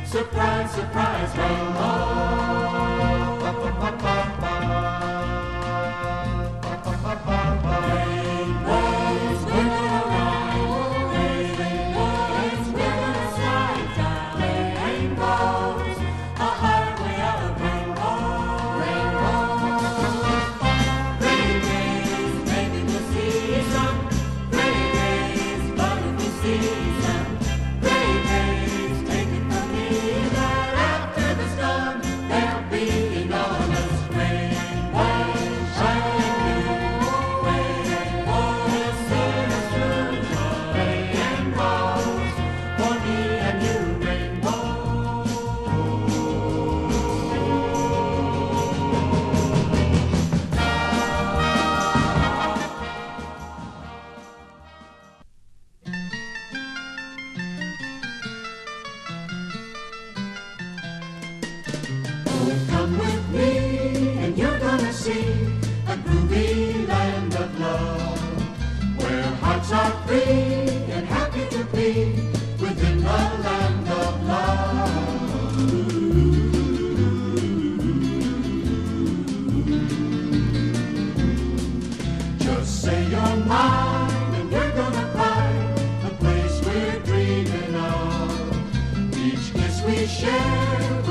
Surprise, surprise, rainbow. Rainbows, we're gonna ride. Rainbows, we're gonna slide down. Rainbows, a highway of rainbows. Pretty days, maybe we'll see some. Pretty days, wonderful season. Pretty days, take it from me that after the storm there'll be enormous rainbows shining blue. Rainbows sail us through joy. Rainbows for me and you. Rainbows. Oh, come with me and you're gonna see a groovy land of love, where hearts are free and happy to be within the land of love. Just say your mind and you're gonna find the place we're dreaming of. Each kiss we share